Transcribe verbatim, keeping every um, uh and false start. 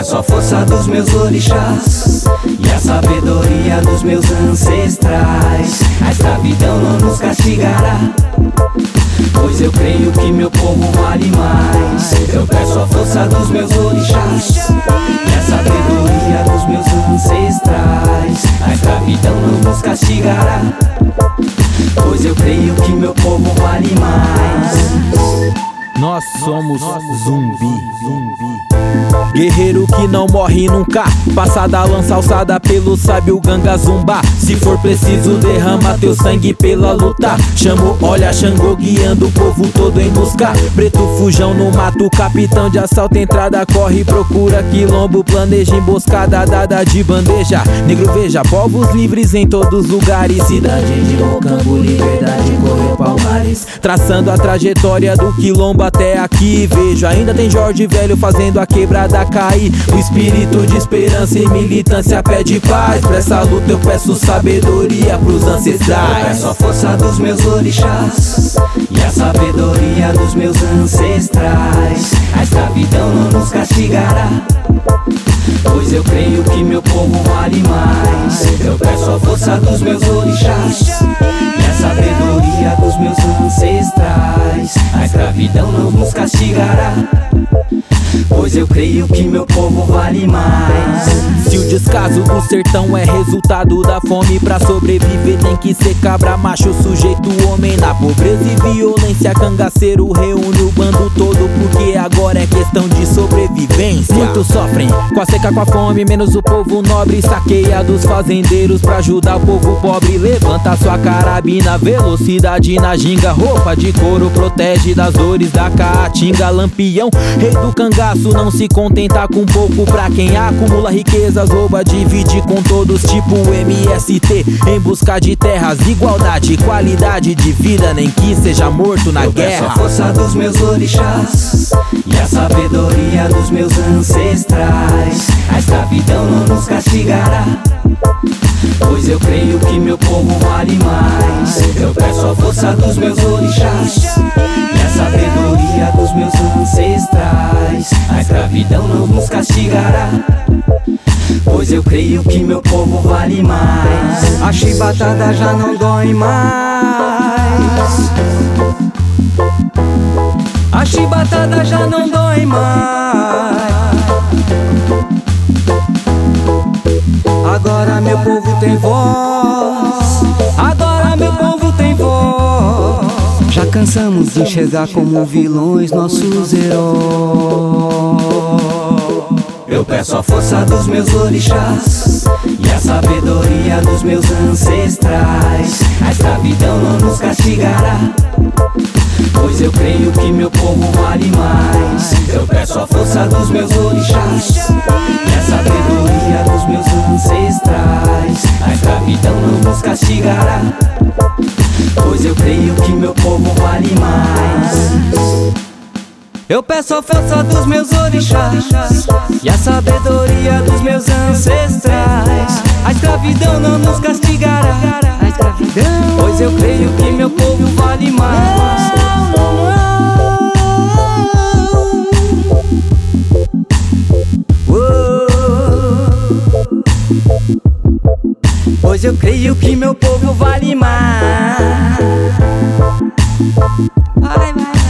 peço a força dos meus orixás e a sabedoria dos meus ancestrais. A escravidão não nos castigará, pois eu creio que meu povo vale mais. Eu peço a força dos meus orixás e a sabedoria dos meus ancestrais. A escravidão não nos castigará, pois eu creio que meu povo vale mais. Nós somos zumbi, zumbi. Guerreiro que não morre nunca, passada a lança alçada pelo sábio Ganga Zumba. Se for preciso derrama teu sangue pela luta. Chamo, olha Xangô guiando o povo todo em busca. Preto fujão no mato, capitão de assalto, entrada corre, procura quilombo, planeja emboscada dada de bandeja. Negro veja, povos livres em todos lugares, cidade de Mocambo, liberdade correu palmares. Traçando a trajetória do quilombo até aqui, vejo ainda tem Jorge Velho fazendo a quebrada cair. O espírito de esperança e militância pede paz. Pra essa luta eu peço sabedoria pros ancestrais. Eu peço a força dos meus orixás e a sabedoria dos meus ancestrais. A escravidão não nos castigará, pois eu creio que meu povo vale mais. Eu peço a força dos meus orixás e a sabedoria dos meus ancestrais. A escravidão não nos castigará, pois eu creio que meu povo vale mais. Se o descaso do sertão é resultado da fome, pra sobreviver tem que ser cabra, macho, sujeito, homem. Na pobreza e violência, cangaceiro reúne o bando todo, porque agora é questão de sobrevivência. Muitos sofrem com a seca, com a fome, menos o povo nobre. Saqueia dos fazendeiros pra ajudar o povo pobre. Levanta sua carabina, velocidade na ginga. Roupa de couro protege das dores da caatinga. Lampião, rei do cangaço, não se contenta com pouco. Pra quem acumula riquezas, rouba, divide com todos, tipo M S T. Em busca de terras, igualdade, qualidade de vida, nem que seja morto na eu guerra. Eu peço a força dos meus orixás e a sabedoria dos meus ancestrais. A escravidão não nos castigará, pois eu creio que meu povo vale mais. Eu peço a força dos meus orixás e a sabedoria dos meus ancestrais. A escravidão não nos castigará, pois eu creio que meu povo vale mais. A chibatada já não dói mais. A chibatada já não dói mais. Agora meu povo tem voz. Agora meu povo tem voz. Já cansamos de enxergar como vilões nossos heróis. Eu peço a força dos meus orixás e a sabedoria dos meus ancestrais. A escravidão não nos castigará, pois eu creio que meu povo vale mais. Eu peço a força dos meus orixás e a sabedoria dos meus ancestrais. A escravidão não nos castigará, pois eu creio que meu povo vale mais. Eu peço a força dos meus orixás e a sabedoria dos meus ancestrais. A escravidão não nos castigará, a escravidão, pois eu creio que meu povo vale mais. Pois eu creio que meu povo vale mais. Vai, vai.